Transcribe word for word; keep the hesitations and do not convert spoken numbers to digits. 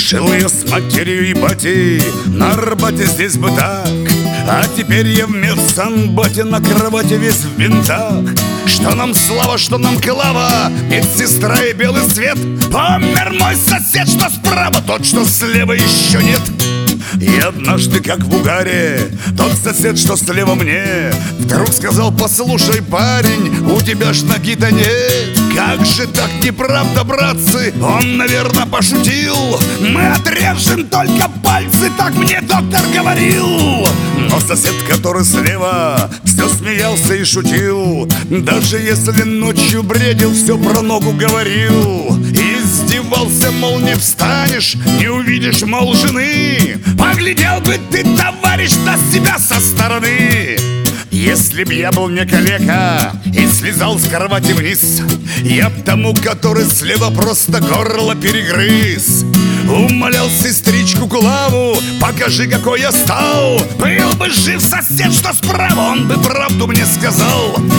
Жил я с матерью и батей на Арбате, здесь бы так. А теперь я в медсанбате, на кровати весь в бинтах. Что нам слава, что нам клава, медсестра и белый свет. Помер мой сосед, что справа, тот, что слева, еще нет. И однажды, как в угаре, тот сосед, что слева мне, вдруг сказал: послушай, парень, у тебя ж ноги-то нет. Как же так, неправда, братцы? Он, наверное, пошутил. Мы отрежем только пальцы, так мне доктор говорил. Но сосед, который слева, все смеялся и шутил. Даже если ночью бредил, все про ногу говорил. И издевался, мол, не встанешь, не увидишь, мол, жены. Поглядел бы ты, товарищ, на себя со стороны. Если б я был не калека и слезал с кровати вниз, я б тому, который слева, просто горло перегрыз. Умолял сестричку Клаву: покажи, какой я стал. Был бы жив сосед, что справа, он бы правду мне сказал.